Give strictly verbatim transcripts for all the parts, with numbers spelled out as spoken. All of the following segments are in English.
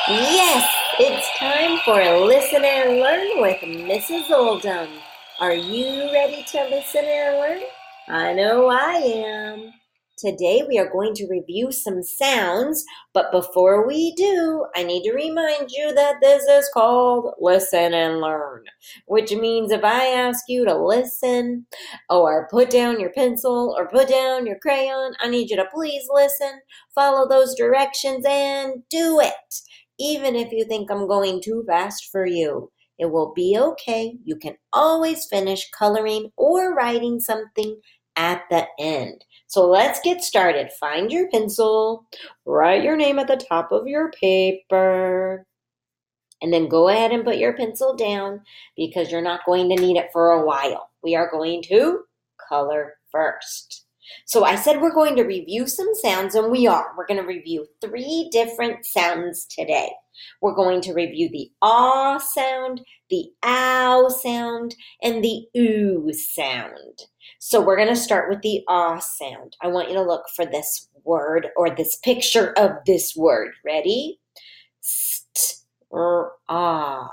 Yes, it's time for Listen and Learn with Missus Oldham. Are you ready to listen and learn? I know I am. Today we are going to review some sounds, but before we do, I need to remind you that this is called Listen and Learn, which means if I ask you to listen or put down your pencil or put down your crayon, I need you to please listen, follow those directions, and do it. Even if you think I'm going too fast for you, it will be okay. You can always finish coloring or writing something at the end. So let's get started. Find your pencil, write your name at the top of your paper, and then go ahead and put your pencil down because you're not going to need it for a while. We are going to color first. So I said we're going to review some sounds, and we are. We're going to review three different sounds today. We're going to review the ah sound, the ow sound, and the oo sound. So we're going to start with the ah sound. I want you to look for this word or this picture of this word. Ready? St, r, ah,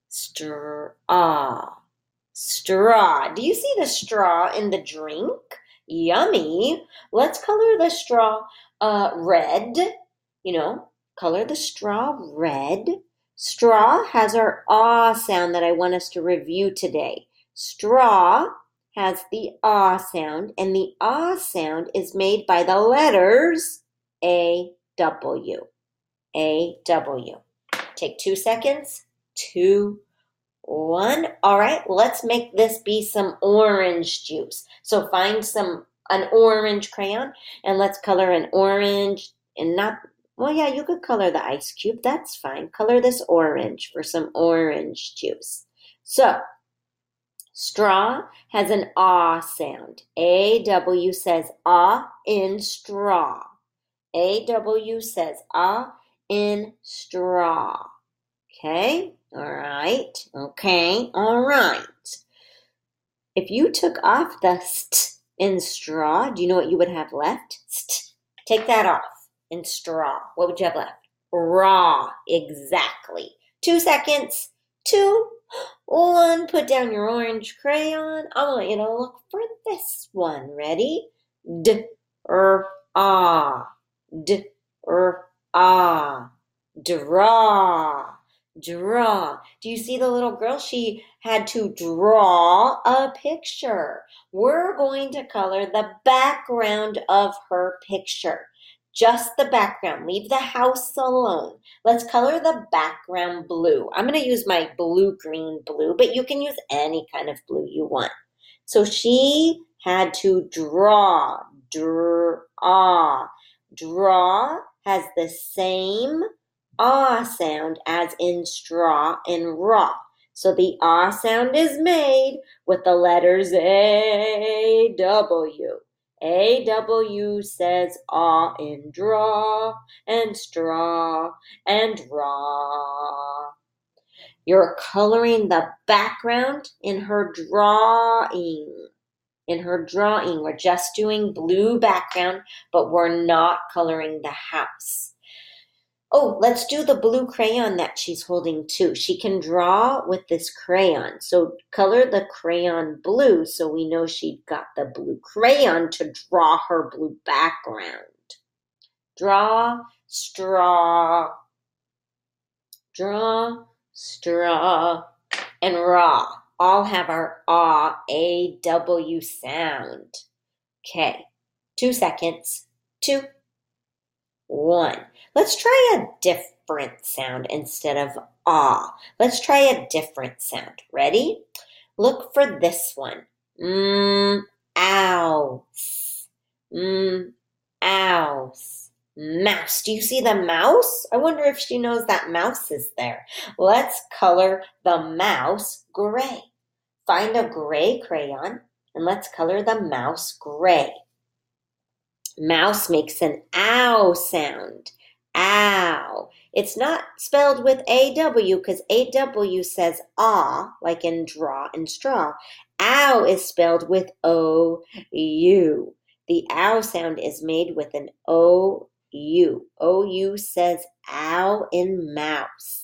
straw, straw. Do you see the straw in the drink? Yummy. Let's color the straw uh, red. You know, color the straw red. Straw has our ah sound that I want us to review today. Straw has the ah sound, and the ah sound is made by the letters A, W. A, W. Take two seconds. Two, one. All right, let's make this be some orange juice. So find some an orange crayon and let's color an orange and not, well, yeah, you could color the ice cube. That's fine. Color this orange for some orange juice. So straw has an ah sound. A W says ah in straw. A W says ah in straw. Okay, all right, okay, all right. If you took off the st in straw, do you know what you would have left? St. Take that off in straw. What would you have left? Raw, exactly. Two seconds. Two, one. Put down your orange crayon. I want you to look for this one. Ready? D, r, ah. D, r, ah. Draw. Draw. Do you see the little girl? She had to draw a picture. We're going to color the background of her picture. Just the background. Leave the house alone. Let's color the background blue. I'm going to use my blue, green, blue, but you can use any kind of blue you want. So she had to draw. Draw. Draw has the same ah sound as in straw and raw. So the ah sound is made with the letters A, W. A, W says ah in draw and straw and raw. You're coloring the background in her drawing. In her drawing, we're just doing blue background, but we're not coloring the house. Oh, let's do the blue crayon that she's holding too. She can draw with this crayon. So color the crayon blue so we know she got the blue crayon to draw her blue background. Draw, straw, draw, straw, and raw all have our ah, A, W sound. Okay, two seconds. Two, one. Let's try a different sound instead of ah. Let's try a different sound. Ready? Look for this one. Mm, ows. Mm, ows. Mouse. Do you see the mouse? I wonder if she knows that mouse is there. Let's color the mouse gray. Find a gray crayon and let's color the mouse gray. Mouse makes an ow sound. Ow. It's not spelled with A W because A W says ah, like in draw and straw. Ow is spelled with O U. The ow sound is made with an O U. O U says ow in mouse.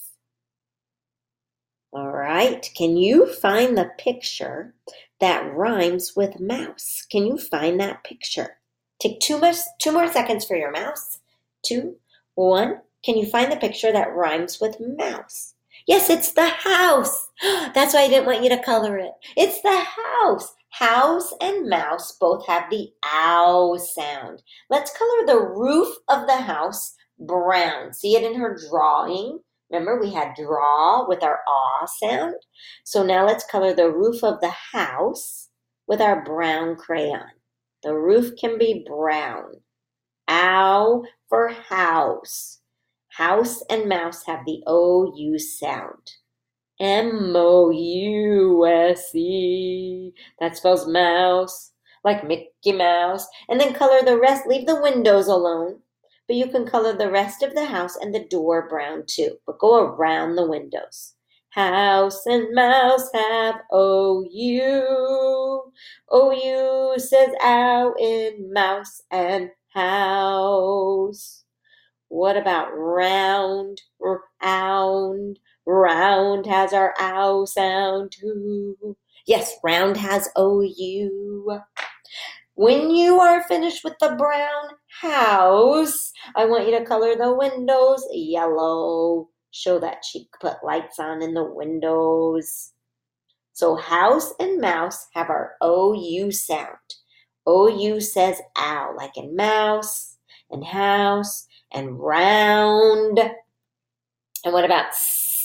All right, can you find the picture that rhymes with mouse? Can you find that picture? Take two more, two more seconds for your mouse. Two, one. Can you find the picture that rhymes with mouse? Yes, it's the house. That's why I didn't want you to color it. It's the house. House and mouse both have the ow sound. Let's color the roof of the house brown. See it in her drawing? Remember, we had draw with our aw sound. So now let's color the roof of the house with our brown crayon. The roof can be brown. Ow for house. House and mouse have the O U sound. M O U S E. That spells mouse, like Mickey Mouse. And then color the rest. Leave the windows alone. But you can color the rest of the house and the door brown too. But go around the windows. House and mouse have O U. O U says ow in mouse and house. What about round? Round. Round has our ow sound too. Yes, round has O U. When you are finished with the brown house, I want you to color the windows yellow. Show that she put lights on in the windows. So house and mouse have our O U sound. O U says ow, like in mouse and house and round. And what about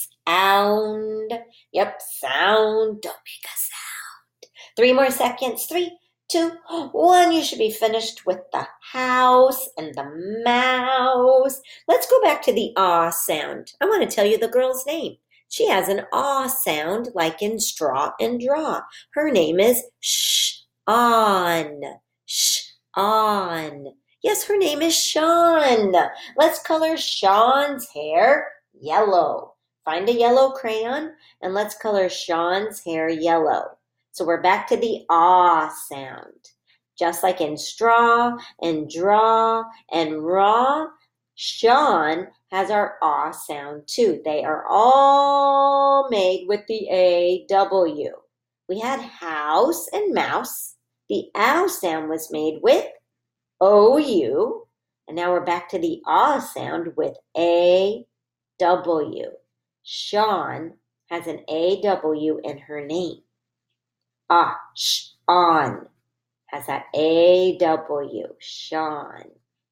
sound? Yep, sound. Don't make a sound. Three more seconds. Three. Two, one, you should be finished with the house and the mouse. Let's go back to the ah sound. I want to tell you the girl's name. She has an ah sound like in straw and draw. Her name is Sh-on. Sh-on. Yes, her name is Shawn. Let's color Shawn's hair yellow. Find a yellow crayon and let's color Shawn's hair yellow. So we're back to the ah sound. Just like in straw and draw and raw, Shawn has our ah sound too. They are all made with the A W. We had house and mouse. The ow sound was made with O U. And now we're back to the ah sound with A W. Shawn has an A W in her name. Ah, sh-on has that A W, Shawn.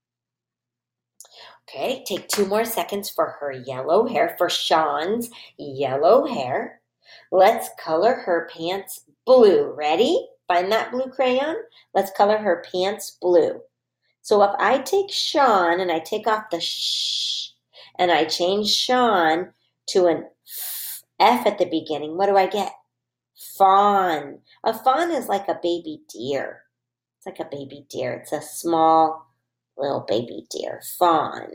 Okay, take two more seconds for her yellow hair, for Shawn's yellow hair. Let's color her pants blue. Ready? Find that blue crayon. Let's color her pants blue. So if I take Shawn and I take off the sh and I change Shawn to an F at the beginning, what do I get? Fawn. A fawn is like a baby deer. It's like a baby deer. It's a small little baby deer. Fawn.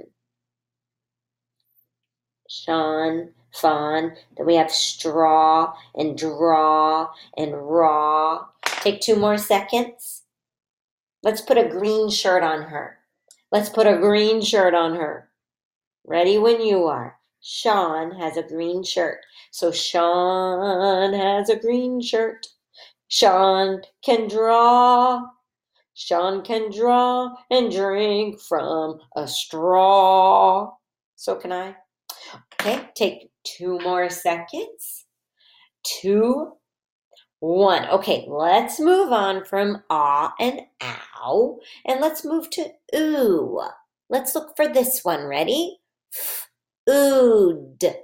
Shawn, fawn. Then we have straw and draw and raw. Take two more seconds. Let's put a green shirt on her. Let's put a green shirt on her. Ready when you are. Shawn has a green shirt. So Shawn has a green shirt. Shawn can draw. Shawn can draw and drink from a straw. So can I. Okay, take two more seconds. Two, one. Okay, let's move on from ah and ow. And let's move to ooh. Let's look for this one. Ready? Ood.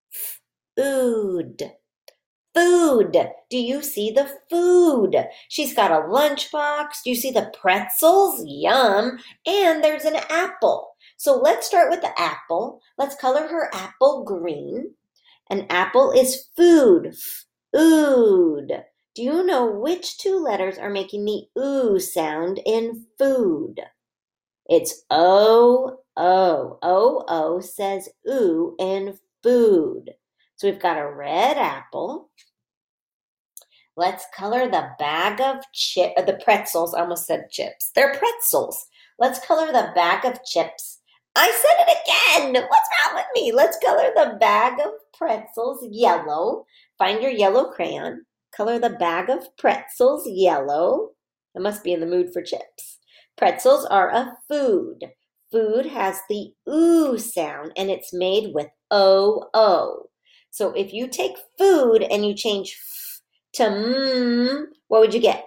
Ood. Food. Do you see the food? She's got a lunchbox. Do you see the pretzels? Yum. And there's an apple. So let's start with the apple. Let's color her apple green. An apple is food. Food. Do you know which two letters are making the oo sound in food? It's O, O. O, O says oo in food. So we've got a red apple. Let's color the bag of chip, the pretzels. I almost said chips. They're pretzels. Let's color the bag of chips I said it again. What's wrong with me? Let's color the bag of pretzels yellow. Find your yellow crayon. Color the bag of pretzels yellow. I must be in the mood for chips. Pretzels are a food. Food has the oo sound and it's made with O O. So if you take food and you change f to mm, what would you get?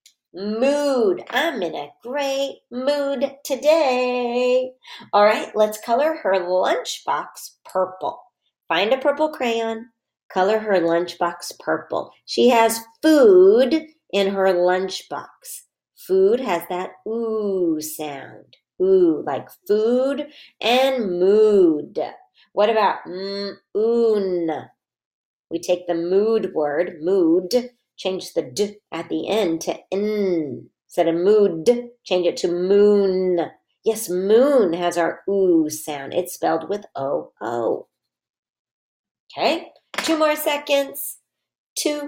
Mood. I'm in a great mood today. All right, let's color her lunchbox purple. Find a purple crayon. Color her lunchbox purple. She has food in her lunchbox. Food has that ooh sound. Ooh, like food and mood. What about mm, oon? We take the mood word, mood, change the d at the end to n. Instead of mood, change it to moon. Yes, moon has our ooh sound. It's spelled with O O. Okay, two more seconds. Two,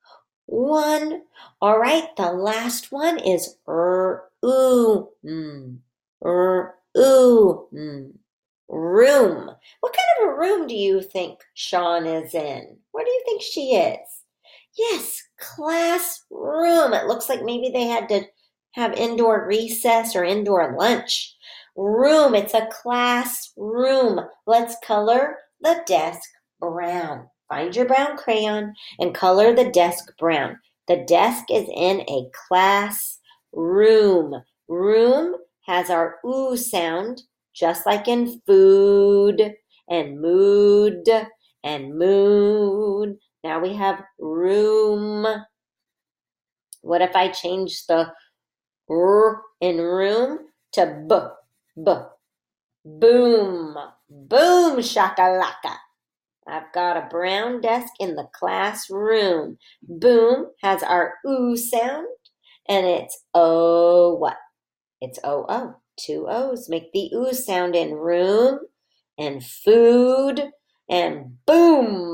one. All right, the last one is er, ooh, mm, er, ooh, mm. Room. What kind of a room do you think Sean is in? Where do you think she is? Yes, classroom. It looks like maybe they had to have indoor recess or indoor lunch. Room. It's a classroom. Let's color the desk brown. Find your brown crayon and color the desk brown. The desk is in a classroom. Room has our ooh sound, just like in food and mood and moon. Now we have room. What if I change the r in room to b, b, boom, boom shakalaka. I've got a brown desk in the classroom. Boom has our ooh sound, and it's O what? It's O O. Two O's make the ooh sound in room and food and boom.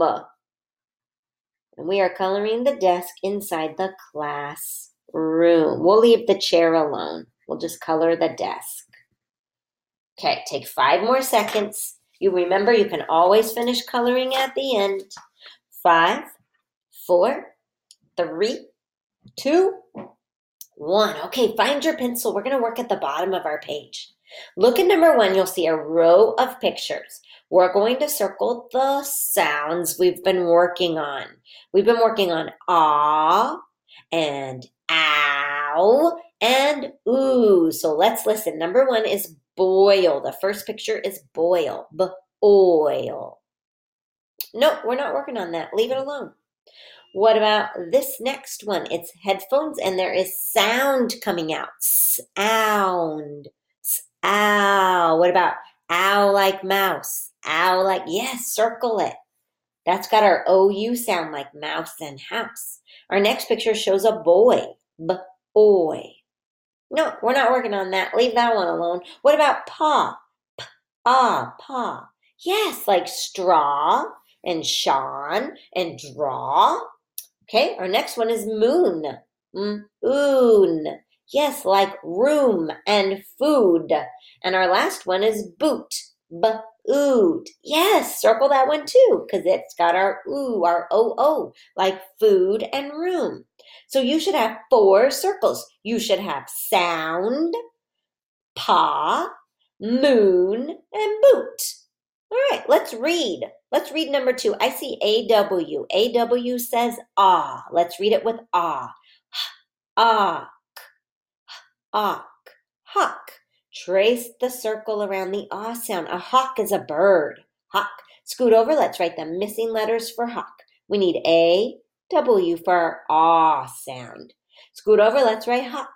And we are coloring the desk inside the classroom. We'll leave the chair alone. We'll just color the desk. Okay, take five more seconds. You remember you can always finish coloring at the end. Five, four, three, two, one. Okay, find your pencil. We're going to work at the bottom of our page. Look at number one. You'll see a row of pictures. We're going to circle the sounds we've been working on. We've been working on ah and ow and ooh. So let's listen. Number one is boil. The first picture is boil. B-oil. No, we're not working on that. Leave it alone. What about this next one? It's headphones and there is sound coming out. Sound. Ow. What about ow like mouse? Ow like, yes, circle it. That's got our O U sound like mouse and house. Our next picture shows a boy. B-oy. No, we're not working on that. Leave that one alone. What about paw? P-ah, paw. Yes, like straw and Sean and draw. Okay, our next one is moon. Moon. Yes, like room and food. And our last one is boot. Boot. Yes, circle that one too, because it's got our ooh, our O O, like food and room. So you should have four circles. You should have sound, paw, moon, and boot. All right, let's read. Let's read number two. I see A W. A W says ah. Let's read it with ah. Ah. Hawk. Hawk. Trace the circle around the ah sound. A hawk is a bird. Hawk. Scoot over. Let's write the missing letters for hawk. We need A, W for our ah sound. Scoot over. Let's write hawk.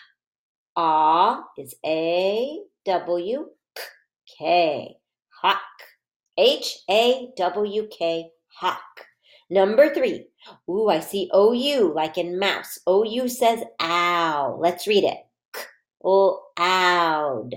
Ah is A, W, K, K. Hawk. H A W K, hawk. Number three. Ooh, I see O U, like in mouse. O U says ow. Let's read it. K-o-owd.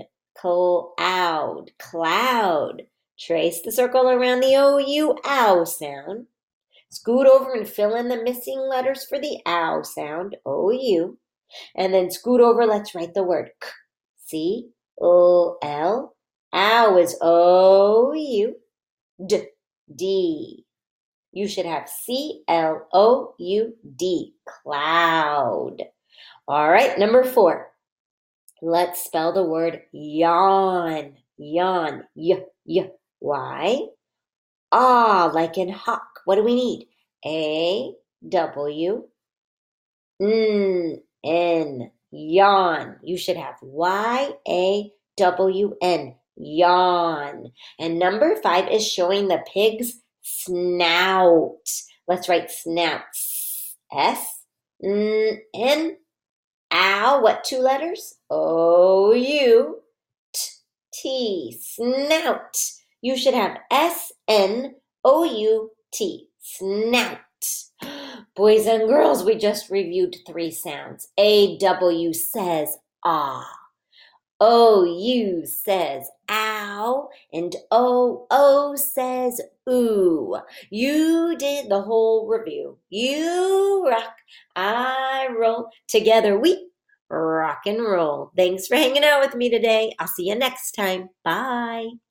Cloud. Cloud. Trace the circle around the O U, ow sound. Scoot over and fill in the missing letters for the ow sound, O U. And then scoot over, let's write the word K. C O L Ow is O U D D. You should have C L O U D, cloud. All right, number four. Let's spell the word yawn. Yawn. Y, y. Why? Ah, like in hawk. What do we need? A, W, N, N. Yawn. You should have Y, A, W, N. Yawn. And number five is showing the pig's snout. Let's write snout. S, N, N. Ow, what two letters? O, U, T, T, snout. You should have S, N, O, U, T, snout. Boys and girls, we just reviewed three sounds. A, W says ah. O, U says ow. And O, O says ooh. You did the whole review. You rock, I roll. Together we rock and roll. Thanks for hanging out with me today. I'll see you next time. Bye.